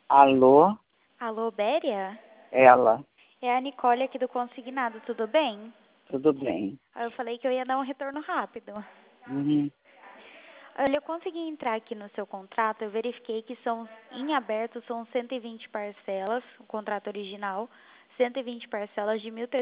Alô? Alô, Béria? Ela. É a Nicole aqui do Consignado, tudo bem? Tudo bem. Aí eu falei que eu ia dar um retorno rápido. Uhum. Olha, eu consegui entrar aqui no seu contrato, eu verifiquei que em aberto são 120 parcelas, o contrato original, 120 parcelas de R$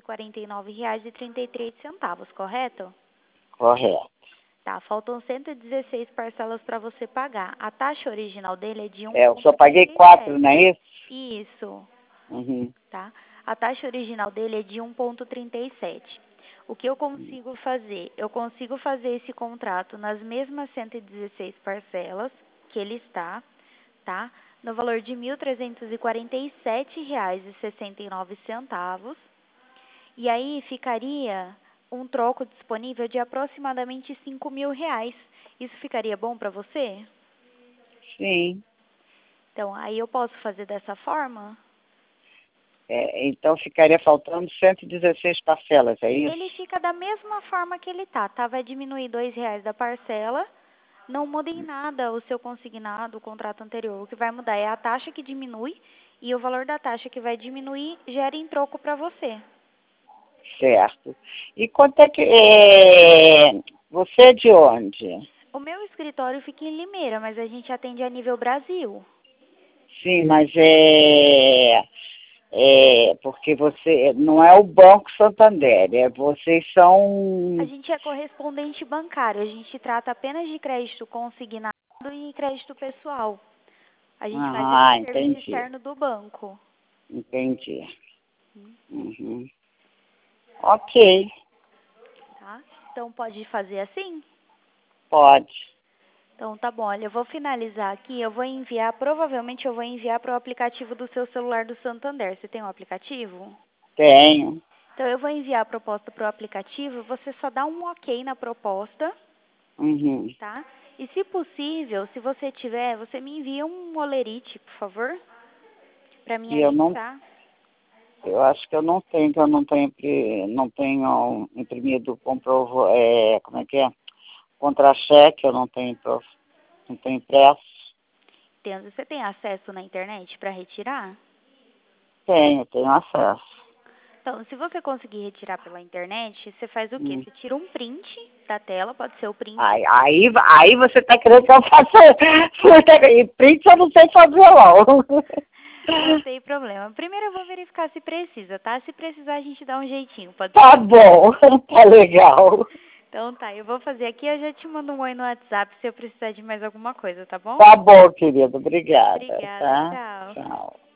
1.349,33, correto? Correto. Tá, faltam 116 parcelas para você pagar. A taxa original dele é de Eu só paguei 4, 1,37. não é isso? Isso. Uhum. Tá? A taxa original dele é de 1,37. O que eu consigo fazer? Eu consigo fazer esse contrato nas mesmas 116 parcelas que ele está, tá? No valor de R$ 1.347,69. E aí ficaria um troco disponível de aproximadamente R$ 5.000. Isso ficaria bom para você? Sim. Então, aí eu posso fazer dessa forma? Então ficaria faltando 116 parcelas, é isso? Ele fica da mesma forma que ele tá? Vai diminuir R$ 2 da parcela, não muda em nada o seu consignado, o contrato anterior. O que vai mudar é a taxa que diminui e o valor da taxa que vai diminuir gera em troco para você. Certo. E quanto é que... Você é de onde? O meu escritório fica em Limeira, mas a gente atende a nível Brasil. Sim, mas porque você... Não é o Banco Santander, vocês A são... gente é correspondente bancário, a gente trata apenas de crédito consignado e crédito pessoal. A gente faz esse Ah, serviço entendi. externo do banco. Entendi. Uhum. Ok, Tá? Então pode fazer assim? pode. Então tá bom, olha, eu vou finalizar aqui, provavelmente eu vou enviar para o aplicativo do seu celular do Santander. Você tem um aplicativo? Tenho. Então eu vou enviar a proposta para o aplicativo, você só dá um ok na proposta, Uhum. tá? E se possível, se você tiver, você me envia um olerite, por favor, para mim E anexar. eu acho que eu não tenho, que eu não tenho imprimido como é que é? Contra-cheque, eu não tenho impresso. Você tem acesso na internet para retirar? Tenho acesso. Então, se você conseguir retirar pela internet, você faz o quê? Hum. Você tira um print da tela, pode ser o print. Aí você está querendo que eu faça print, eu não sei fazer não. Não tem problema. Primeiro eu vou verificar se precisa, tá? Se precisar, a gente dá um jeitinho, pode Tá ser? bom, tá legal. Então tá, eu vou fazer aqui, eu já te mando um oi no WhatsApp se eu precisar de mais alguma coisa, tá bom? Tá bom, querido, obrigada, Obrigada, tá? tchau. Tchau.